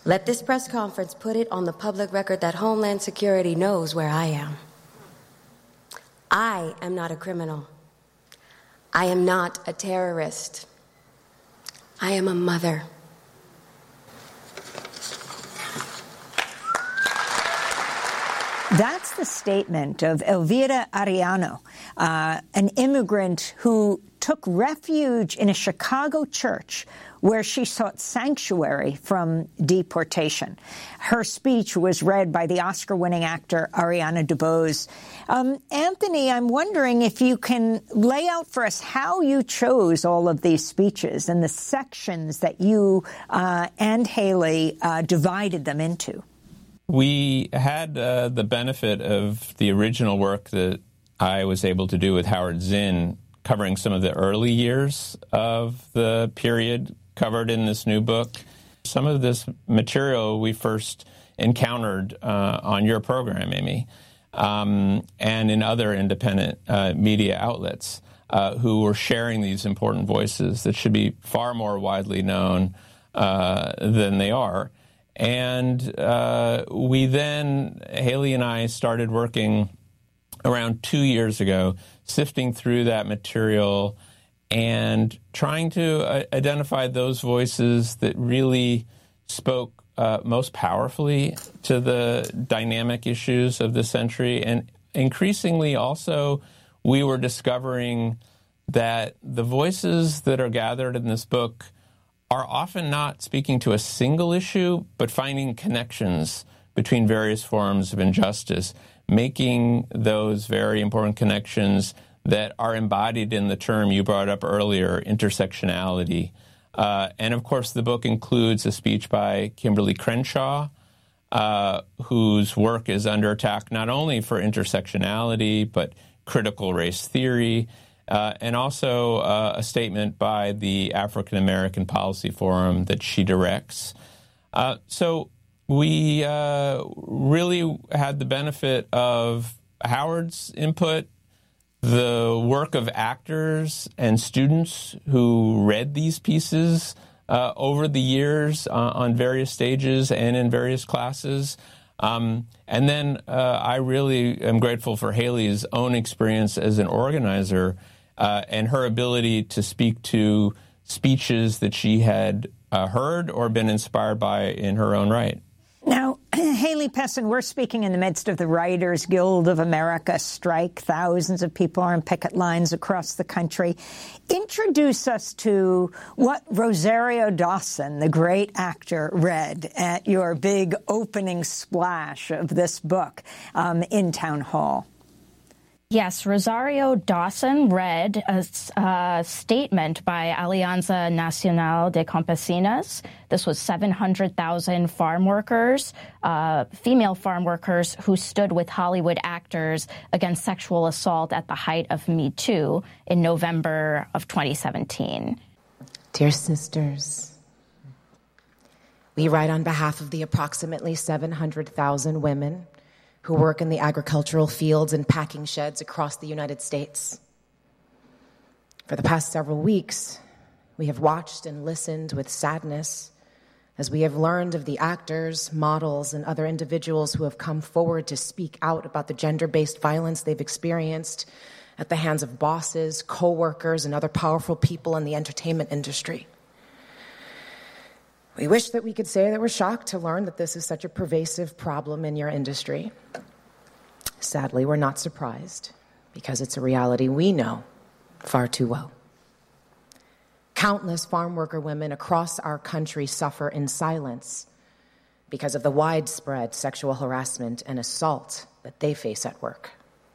Let this press conference put it on the public record that Homeland Security knows where I am. I am not a criminal. I am not a terrorist. I am a mother. That's the statement of Elvira Arellano, an immigrant who took refuge in a Chicago church where she sought sanctuary from deportation. Her speech was read by the Oscar-winning actor Ariana DeBose. Anthony, I'm wondering if you can lay out for us how you chose all of these speeches and the sections that you and Haley divided them into. We had the benefit of the original work that I was able to do with Howard Zinn, covering some of the early years of the period covered in this new book. Some of this material we first encountered on your program, Amy, and in other independent media outlets who were sharing these important voices that should be far more widely known than they are. And we then, Haley and I, started working around 2 years ago, sifting through that material and trying to identify those voices that really spoke most powerfully to the dynamic issues of the century. And increasingly also, we were discovering that the voices that are gathered in this book are often not speaking to a single issue, but finding connections between various forms of injustice, making those very important connections that are embodied in the term you brought up earlier, intersectionality. And of course, the book includes a speech by Kimberly Crenshaw, whose work is under attack not only for intersectionality, but critical race theory, and also a statement by the African American Policy Forum that she directs. So we really had the benefit of Howard's input, the work of actors and students who read these pieces over the years on various stages and in various classes. And then I really am grateful for Haley's own experience as an organizer and her ability to speak to speeches that she had heard or been inspired by in her own right. Now, Haley Pessin, we're speaking in the midst of the Writers Guild of America strike. Thousands of people are on picket lines across the country. Introduce us to what Rosario Dawson, the great actor, read at your big opening splash of this book in Town Hall. Yes, Rosario Dawson read a statement by Alianza Nacional de Campesinas. This was 700,000 farm workers, female farm workers who stood with Hollywood actors against sexual assault at the height of Me Too in November of 2017. Dear sisters, we write on behalf of the approximately 700,000 women who work in the agricultural fields and packing sheds across the United States. For the past several weeks, we have watched and listened with sadness as we have learned of the actors, models, and other individuals who have come forward to speak out about the gender-based violence they've experienced at the hands of bosses, co-workers, and other powerful people in the entertainment industry. We wish that we could say that we're shocked to learn that this is such a pervasive problem in your industry. Sadly, we're not surprised, because it's a reality we know far too well. Countless farm worker women across our country suffer in silence because of the widespread sexual harassment and assault that they face at work.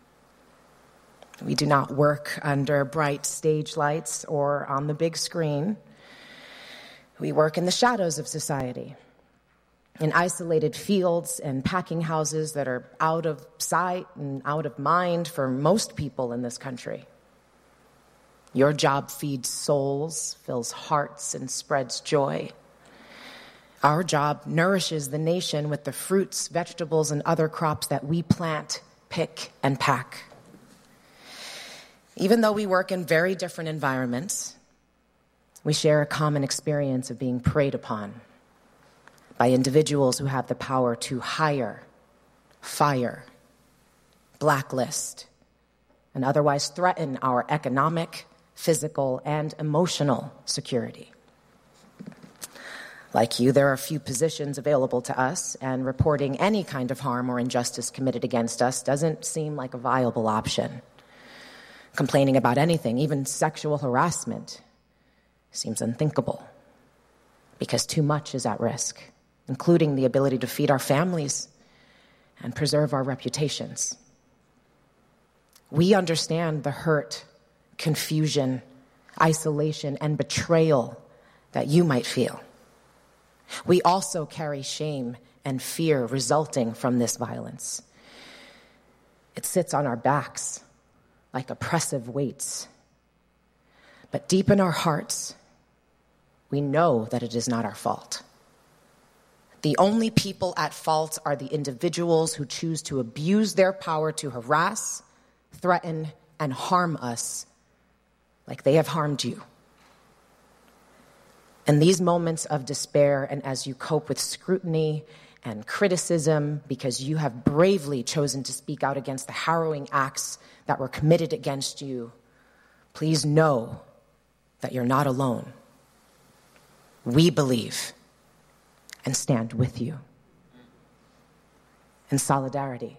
We do not work under bright stage lights or on the big screen. We work in the shadows of society, in isolated fields and packing houses that are out of sight and out of mind for most people in this country. Your job feeds souls, fills hearts, and spreads joy. Our job nourishes the nation with the fruits, vegetables, and other crops that we plant, pick, and pack. Even though we work in very different environments, we share a common experience of being preyed upon. by individuals who have the power to hire, fire, blacklist, and otherwise threaten our economic, physical, and emotional security. Like you, there are few positions available to us, and reporting any kind of harm or injustice committed against us doesn't seem like a viable option. Complaining about anything, even sexual harassment, seems unthinkable because too much is at risk, including the ability to feed our families and preserve our reputations. We understand the hurt, confusion, isolation, and betrayal that you might feel. We also carry shame and fear resulting from this violence. It sits on our backs like oppressive weights. But deep in our hearts, we know that it is not our fault. The only people at fault are the individuals who choose to abuse their power to harass, threaten, and harm us like they have harmed you. In these moments of despair, and as you cope with scrutiny and criticism because you have bravely chosen to speak out against the harrowing acts that were committed against you, please know that you're not alone. We believe and stand with you. In solidarity,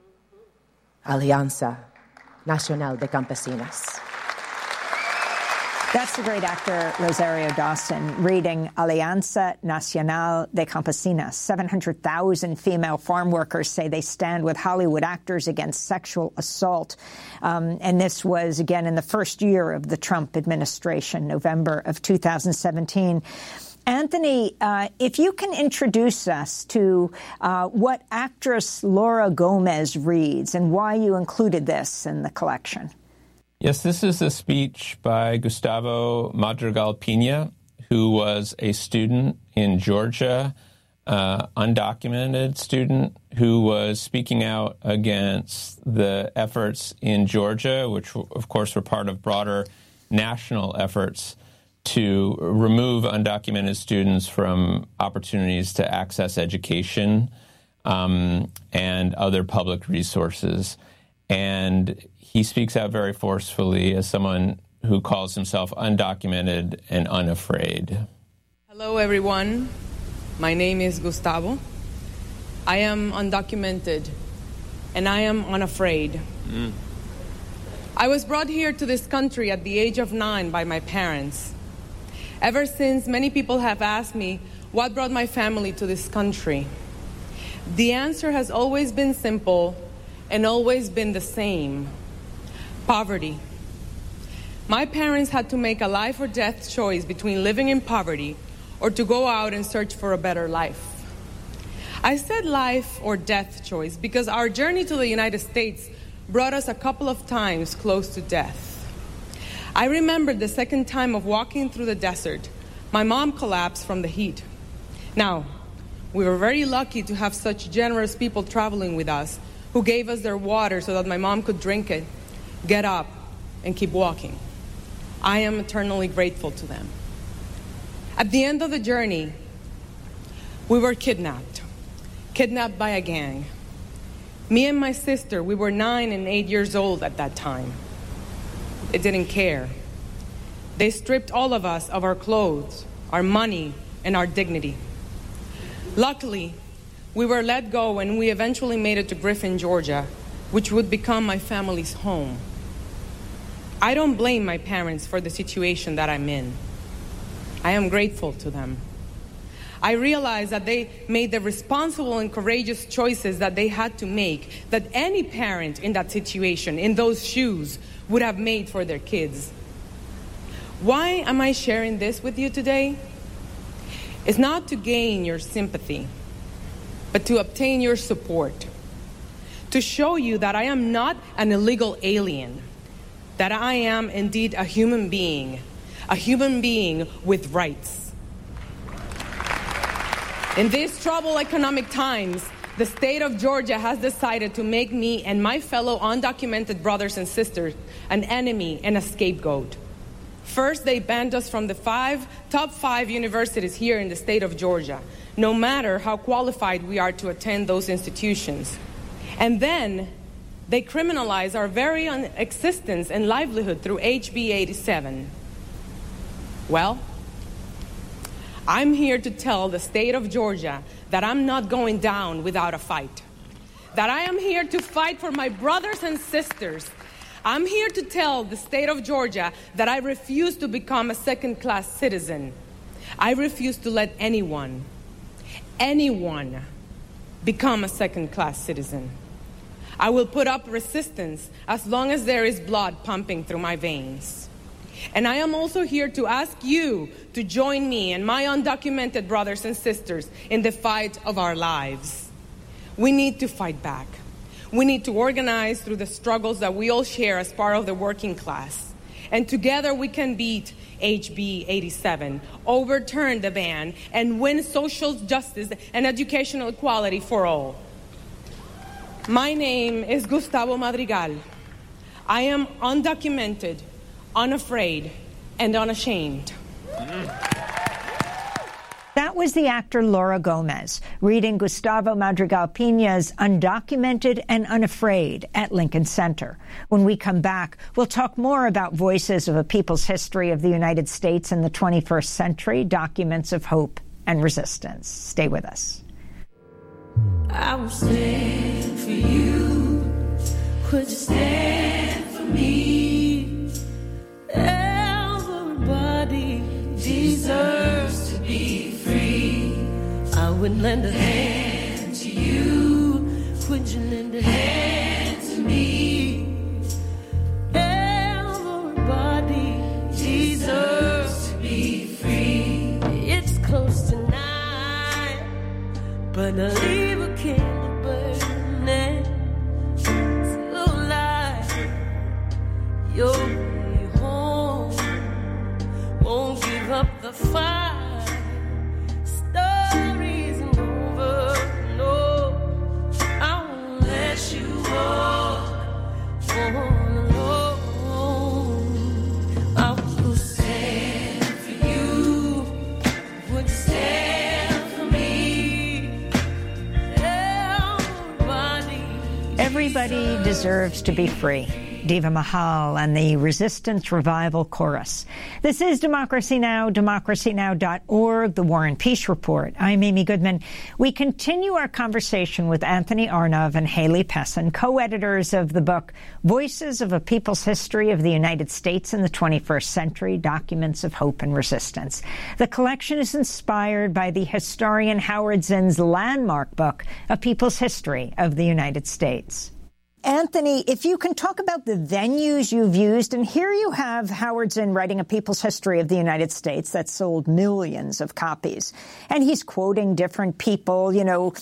Alianza Nacional de Campesinas. That's the great actor Rosario Dawson reading Alianza Nacional de Campesinas. 700,000 female farm workers say they stand with Hollywood actors against sexual assault. And this was, again, in the first year of the Trump administration, November of 2017. Anthony, if you can introduce us to what actress Laura Gomez reads and why you included this in the collection. Yes, this is a speech by Gustavo Madrigal Pina, who was a student in Georgia, undocumented student, who was speaking out against the efforts in Georgia, which, of course, were part of broader national efforts to remove undocumented students from opportunities to access education and other public resources. And he speaks out very forcefully as someone who calls himself undocumented and unafraid. Hello, everyone. My name is Gustavo. I am undocumented, and I am unafraid. I was brought here to this country at the age of 9 by my parents. Ever since, many people have asked me what brought my family to this country. The answer has always been simple and always been the same: poverty. My parents had to make a life or death choice between living in poverty or to go out and search for a better life. I said life or death choice because our journey to the United States brought us a couple of times close to death. I remember the second time of walking through the desert. My mom collapsed from the heat. Now, we were very lucky to have such generous people traveling with us who gave us their water so that my mom could drink it, get up, and keep walking. I am eternally grateful to them. At the end of the journey, we were kidnapped by a gang. Me and my sister, we were 9 and 8 years old at that time. They didn't care. They stripped all of us of our clothes, our money, and our dignity. Luckily, we were let go and we eventually made it to Griffin, Georgia, which would become my family's home. I don't blame my parents for the situation that I'm in. I am grateful to them. I realize that they made the responsible and courageous choices that they had to make, that any parent in that situation, in those shoes, would have made for their kids. Why am I sharing this with you today? It's not to gain your sympathy, but to obtain your support, to show you that I am not an illegal alien, that I am indeed a human being with rights. In these troubled economic times, the state of Georgia has decided to make me and my fellow undocumented brothers and sisters an enemy and a scapegoat. First, they banned us from the top five universities here in the state of Georgia. no matter how qualified we are to attend those institutions. And then they criminalize our very existence and livelihood through HB 87. Well, I'm here to tell the state of Georgia that I'm not going down without a fight. That I am here to fight for my brothers and sisters. I'm here to tell the state of Georgia that I refuse to become a second-class citizen. I refuse to let anyone become a second-class citizen. I will put up resistance as long as there is blood pumping through my veins. And I am also here to ask you to join me and my undocumented brothers and sisters in the fight of our lives. We need to fight back. We need to organize through the struggles that we all share as part of the working class. And together we can beat HB 87, overturn the ban, and win social justice and educational equality for all. My name is Gustavo Madrigal. I am undocumented, unafraid, and unashamed. That was the actor Laura Gomez reading Gustavo Madrigal Piña's Undocumented and Unafraid at Lincoln Center. When we come back, we'll talk more about Voices of a People's History of the United States in the 21st Century, Documents of Hope and Resistance. Stay with us. I will stand for you. Would you stand for me? Everybody deserves to be free. I would lend a hand to you. Would you lend a hand to me? Everybody deserves to be free. It's close to 9, but I leave a candle burning till light. Your way home won't give up the fight. Story isn't over, no. I won't let you walk all alone. I will stand for you. Would you stand for me? Everybody deserves to be free. Diva Mahal and the Resistance Revival Chorus. This is Democracy Now!, democracynow.org, The War and Peace Report. I'm Amy Goodman. We continue our conversation with Anthony Arnov and Haley Pessin, co-editors of the book Voices of a People's History of the United States in the 21st Century, Documents of Hope and Resistance. The collection is inspired by the historian Howard Zinn's landmark book, A People's History of the United States. Anthony, if you can talk about the venues you've used, and here you have Howard Zinn writing A People's History of the United States that sold millions of copies. And he's quoting different people,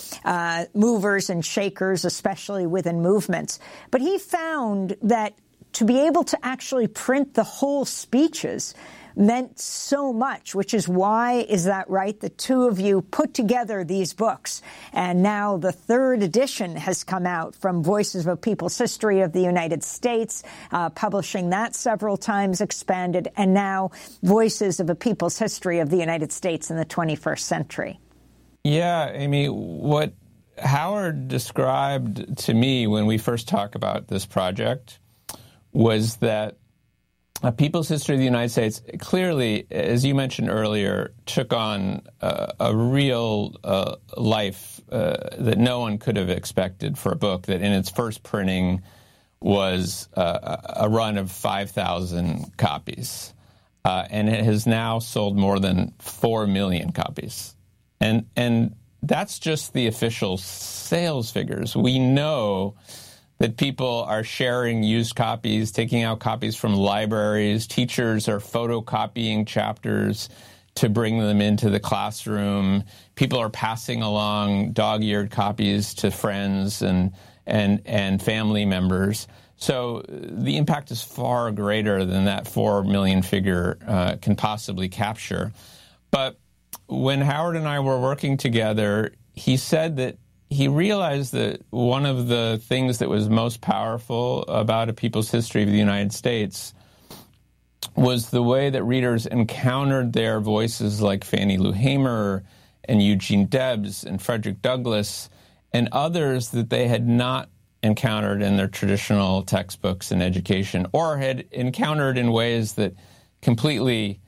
movers and shakers, especially within movements. But he found that to be able to actually print the whole speeches meant so much, which is why, is that right, the two of you put together these books. And now the third edition has come out from Voices of a People's History of the United States, publishing that several times, expanded, and now Voices of a People's History of the United States in the 21st Century. Yeah, Amy, what Howard described to me when we first talked about this project was that A People's History of the United States clearly, as you mentioned earlier, took on a real life that no one could have expected for a book that in its first printing was a run of 5,000 copies. And it has now sold more than 4 million copies. And that's just the official sales figures. We know that people are sharing used copies, taking out copies from libraries. Teachers are photocopying chapters to bring them into the classroom. People are passing along dog-eared copies to friends and family members. So the impact is far greater than that 4 million figure can possibly capture. But when Howard and I were working together, he said that he realized that one of the things that was most powerful about A People's History of the United States was the way that readers encountered their voices like Fannie Lou Hamer and Eugene Debs and Frederick Douglass and others that they had not encountered in their traditional textbooks and education, or had encountered in ways that completely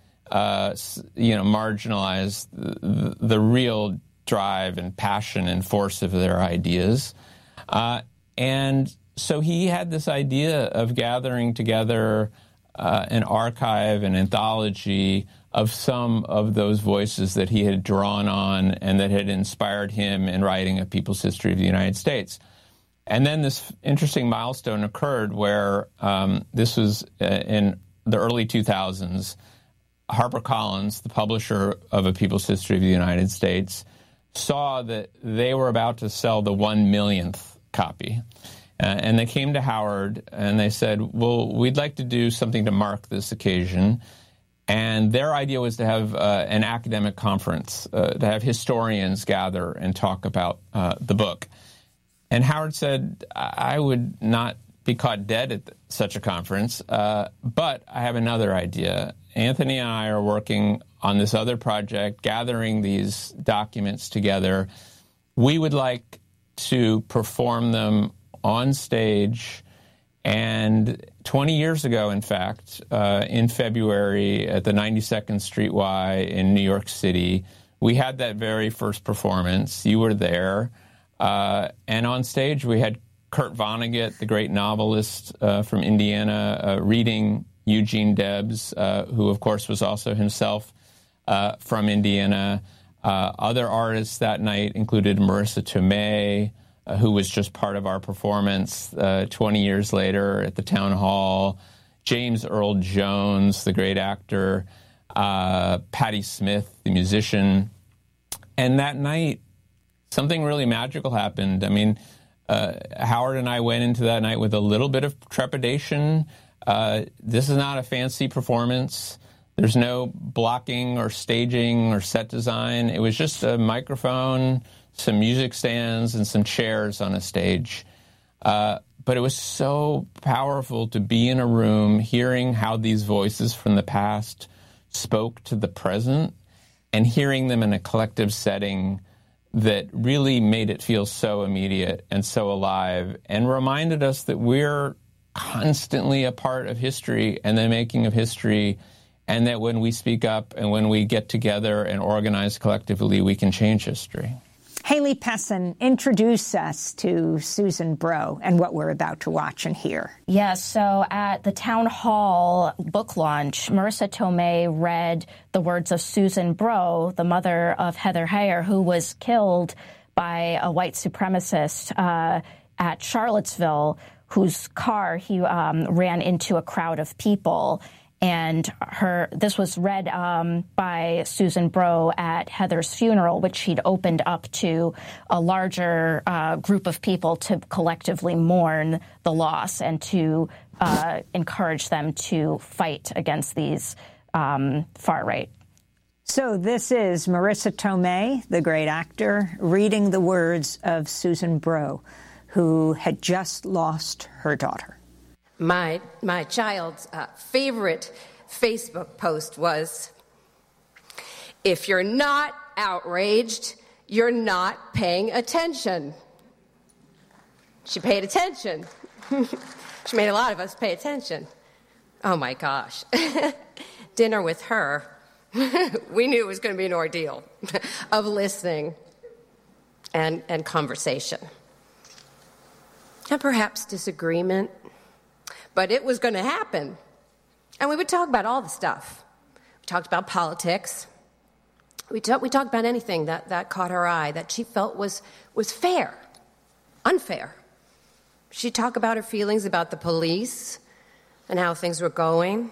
marginalized the real drive and passion and force of their ideas. And so he had this idea of gathering together an archive, an anthology of some of those voices that he had drawn on and that had inspired him in writing a people's history of the United States. And then this interesting milestone occurred where this was in the early 2000s. HarperCollins, the publisher of A People's History of the United States, saw that they were about to sell the 1 millionth copy. And they came to Howard and they said, well, we'd like to do something to mark this occasion. And their idea was to have an academic conference, to have historians gather and talk about the book. And Howard said, I would not be caught dead at such a conference, but I have another idea. Anthony and I are working on this other project, gathering these documents together. We would like to perform them on stage. And 20 years ago, in fact, in February at the 92nd Street Y in New York City, we had that very first performance. You were there. And on stage, we had Kurt Vonnegut, the great novelist from Indiana, reading Eugene Debs, who, of course, was also himself from Indiana. Other artists that night included Marissa Tomei, who was just part of our performance 20 years later at the Town Hall, James Earl Jones, the great actor, Patti Smith, the musician. And that night, something really magical happened. I mean, Howard and I went into that night with a little bit of trepidation. This is not a fancy performance. There's no blocking or staging or set design. It was just a microphone, some music stands, and some chairs on a stage. But it was so powerful to be in a room hearing how these voices from the past spoke to the present and hearing them in a collective setting that really made it feel so immediate and so alive and reminded us that we're constantly a part of history and the making of history, and that when we speak up and when we get together and organize collectively, we can change history. Haley Pessin, introduce us to Susan Bro and what we're about to watch and hear. Yes, so at the Town Hall book launch, Marissa Tomei read the words of Susan Bro, the mother of Heather Heyer, who was killed by a white supremacist at Charlottesville, whose car he ran into a crowd of people. And this was read by Susan Bro at Heather's funeral, which she'd opened up to a larger group of people to collectively mourn the loss and to encourage them to fight against these far-right. So this is Marissa Tomei, the great actor, reading the words of Susan Bro, who had just lost her daughter. My child's favorite Facebook post was, "If you're not outraged, you're not paying attention." She paid attention. She made a lot of us pay attention. Oh my gosh. Dinner with her, we knew it was going to be an ordeal of listening and conversation. And perhaps disagreement. But it was going to happen. And we would talk about all the stuff. We talked about politics. We talked about anything that caught her eye, that she felt was fair, unfair. She'd talk about her feelings about the police and how things were going.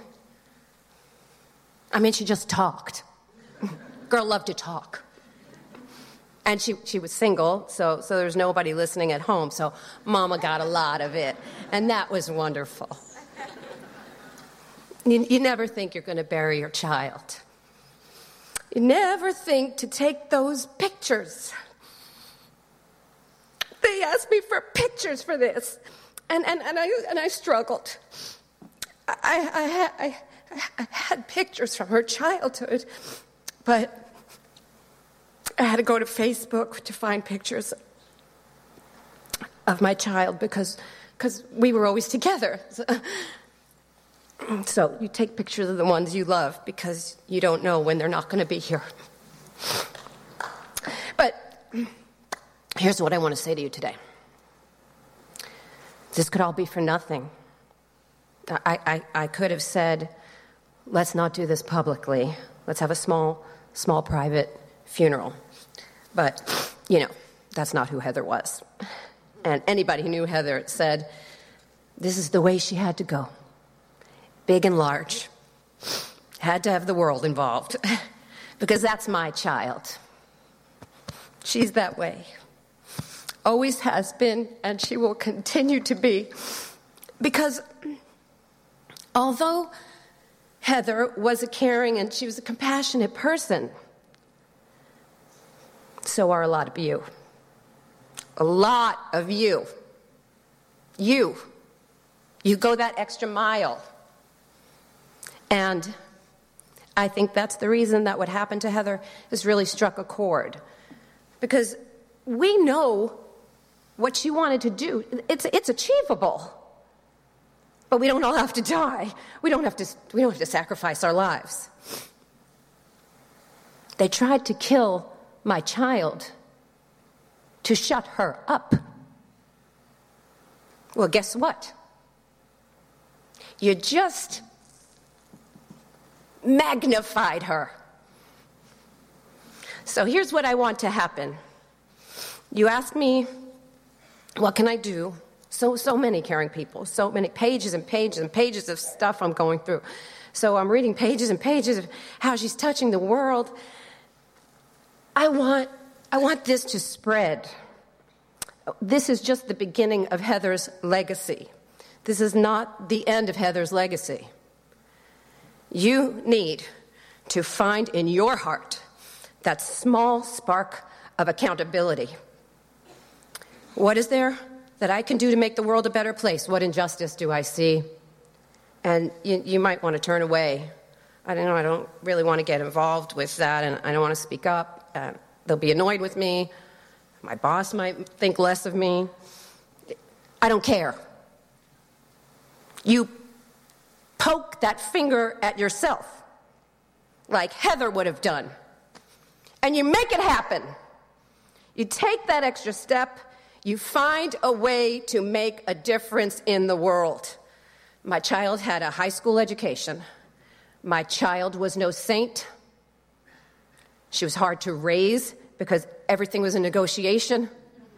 I mean, she just talked. Girl loved to talk. And she was single, so there was nobody listening at home, so Mama got a lot of it, and that was wonderful. You never think you're going to bury your child. You never think to take those pictures. They asked me for pictures for this, and I struggled. I had pictures from her childhood, but I had to go to Facebook to find pictures of my child because we were always together. So you take pictures of the ones you love because you don't know when they're not going to be here. But here's what I want to say to you today. This could all be for nothing. I could have said, let's not do this publicly. Let's have a small private funeral. But, that's not who Heather was. And anybody who knew Heather said, this is the way she had to go. Big and large. Had to have the world involved. Because that's my child. She's that way. Always has been, and she will continue to be. Because although Heather was a caring and she was a compassionate person, so are a lot of you. A lot of you. You go that extra mile. And I think that's the reason that what happened to Heather has really struck a chord. Because we know what she wanted to do. It's achievable. But we don't all have to die. We don't have to sacrifice our lives. They tried to kill my child to shut her up. Well, guess what? You just magnified her. So here's what I want to happen. You ask me, what can I do? So many caring people, so many pages and pages and pages of stuff I'm going through. So I'm reading pages and pages of how she's touching the world. I want this to spread. This is just the beginning of Heather's legacy. This is not the end of Heather's legacy. You need to find in your heart that small spark of accountability. What is there that I can do to make the world a better place? What injustice do I see? And you might want to turn away. I don't really want to get involved with that, and I don't want to speak up. They'll be annoyed with me. My boss might think less of me. I don't care. You poke that finger at yourself, like Heather would have done, and you make it happen. You take that extra step. You find a way to make a difference in the world. My child had a high school education. My child was no saint. She was hard to raise because everything was a negotiation.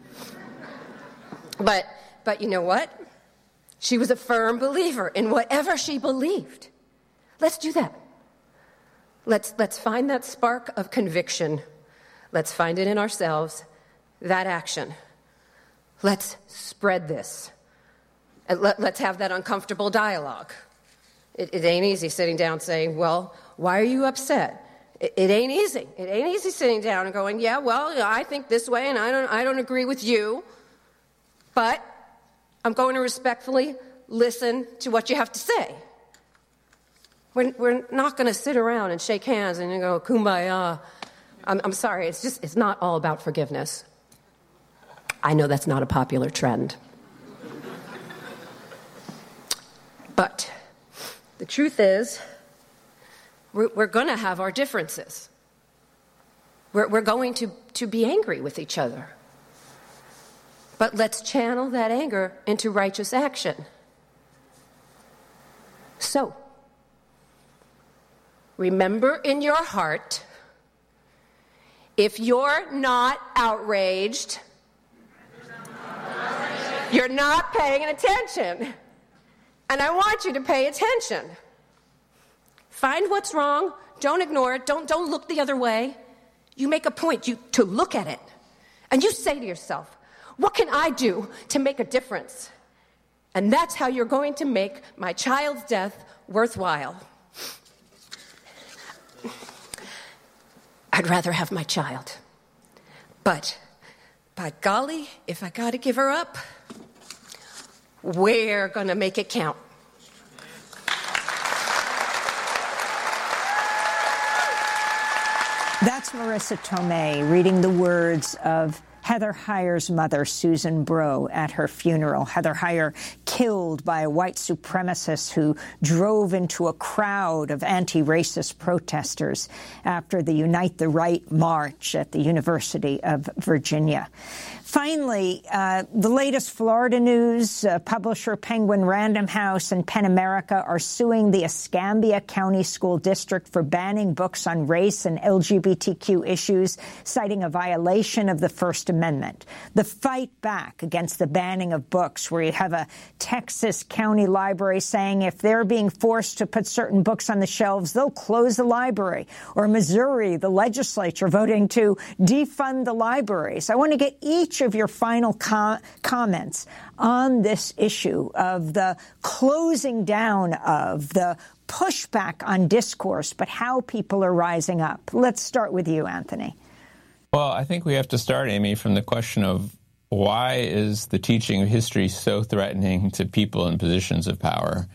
But you know what? She was a firm believer in whatever she believed. Let's do that. Let's find that spark of conviction. Let's find it in ourselves, that action. Let's spread this. And let's have that uncomfortable dialogue. It ain't easy sitting down saying, well, why are you upset? It ain't easy. It ain't easy sitting down and going, yeah, well, I think this way, and I don't agree with you. But I'm going to respectfully listen to what you have to say. We're not going to sit around and shake hands and go, kumbaya. I'm sorry, it's not all about forgiveness. I know that's not a popular trend. But the truth is, we're going to have our differences. We're going to be angry with each other. But let's channel that anger into righteous action. So, remember in your heart, if you're not outraged, you're not paying attention. And I want you to pay attention. Find what's wrong. Don't ignore it. Don't look the other way. You make a point to look at it. And you say to yourself, what can I do to make a difference? And that's how you're going to make my child's death worthwhile. I'd rather have my child. But, by golly, if I got to give her up, we're going to make it count. That's Marissa Tomei reading the words of Heather Heyer's mother, Susan Bro, at her funeral. Heather Heyer killed by a white supremacist who drove into a crowd of anti-racist protesters after the Unite the Right march at the University of Virginia. Finally, the latest Florida news, publisher Penguin Random House and PEN America are suing the Escambia County School District for banning books on race and LGBTQ issues, citing a violation of the First Amendment. The fight back against the banning of books, where you have a Texas county library saying if they're being forced to put certain books on the shelves, they'll close the library. Or Missouri, the legislature voting to defund the libraries. I want to get each of your final comments on this issue of the closing down of the pushback on discourse, but how people are rising up. Let's start with you, Anthony. Well, I think we have to start, Amy, from the question of why is the teaching of history so threatening to people in positions of power?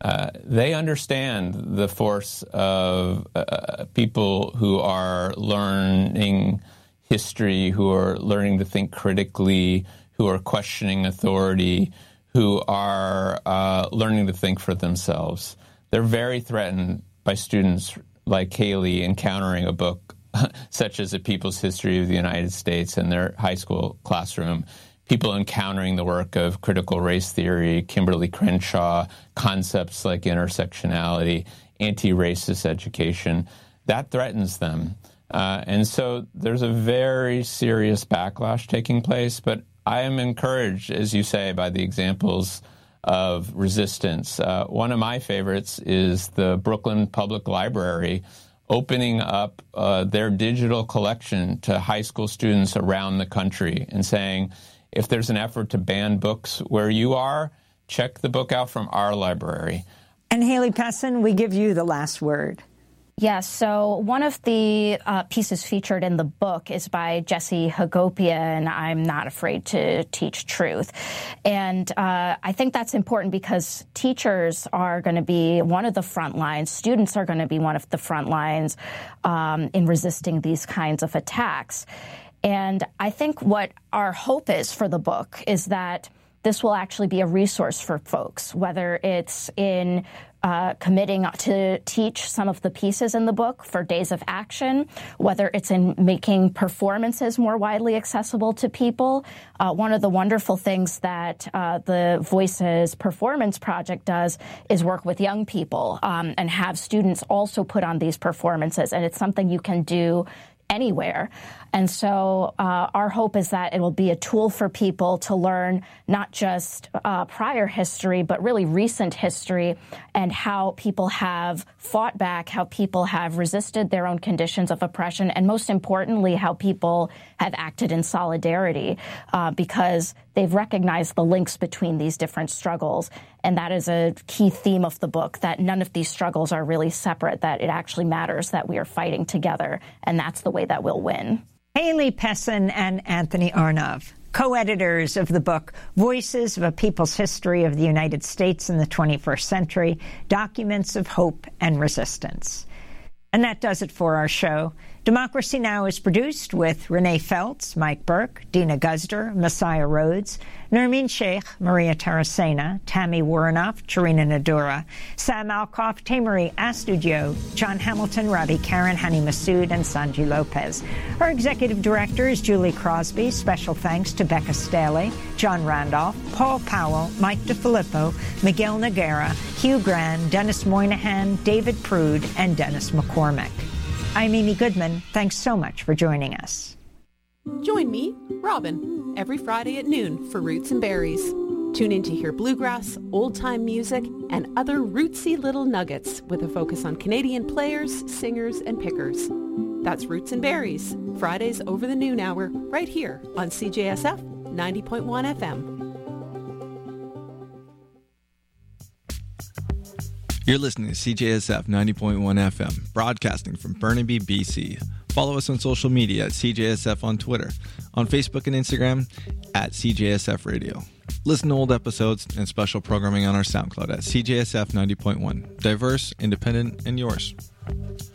They understand the force of people who are learning history, who are learning to think critically, who are questioning authority, who are learning to think for themselves. They're very threatened by students like Haley encountering a book such as A People's History of the United States in their high school classroom, people encountering the work of critical race theory, Kimberly Crenshaw, concepts like intersectionality, anti-racist education. That threatens them. And so there's a very serious backlash taking place, but I am encouraged, as you say, by the examples of resistance. One of my favorites is the Brooklyn Public Library opening up their digital collection to high school students around the country and saying, if there's an effort to ban books where you are, check the book out from our library. And Haley Pessin, we give you the last word. Yes, so one of the pieces featured in the book is by Jesse Hagopia, and I'm not afraid to teach truth. And I think that's important because teachers are going to be one of the front lines. Students are going to be one of the front lines in resisting these kinds of attacks. And I think what our hope is for the book is that this will actually be a resource for folks, whether it's in committing to teach some of the pieces in the book for days of action, whether it's in making performances more widely accessible to people. One of the wonderful things that the Voices Performance Project does is work with young people and have students also put on these performances, and it's something you can do anywhere. And so our hope is that it will be a tool for people to learn not just prior history, but really recent history and how people have fought back, how people have resisted their own conditions of oppression, and most importantly, how people have acted in solidarity because they've recognized the links between these different struggles. And that is a key theme of the book, that none of these struggles are really separate, that it actually matters that we are fighting together, and that's the way that we'll win. Haley Pessin and Anthony Arnov, co-editors of the book Voices of a People's History of the United States in the 21st Century, Documents of Hope and Resistance. And that does it for our show. Democracy Now! Is produced with Renee Feltz, Mike Burke, Dina Guzder, Messiah Rhodes, Nermeen Sheikh, Maria Taracena, Tammy Warnoff, Charina Nadura, Sam Alcoff, Tamari Astudio, John Hamilton, Ravi Karen, Hani Masood, and Sanji Lopez. Our executive director is Julie Crosby. Special thanks to Becca Staley, John Randolph, Paul Powell, Mike DeFilippo, Miguel Noguera, Hugh Gran, Dennis Moynihan, David Prude, and Dennis McCormick. I'm Amy Goodman. Thanks so much for joining us. Join me, Robin, every Friday at noon for Roots and Berries. Tune in to hear bluegrass, old-time music, and other rootsy little nuggets with a focus on Canadian players, singers, and pickers. That's Roots and Berries, Fridays over the noon hour, right here on CJSF 90.1 FM. You're listening to CJSF 90.1 FM, broadcasting from Burnaby, BC. Follow us on social media at CJSF on Twitter, on Facebook and Instagram at CJSF Radio. Listen to old episodes and special programming on our SoundCloud at CJSF 90.1. Diverse, independent, and yours.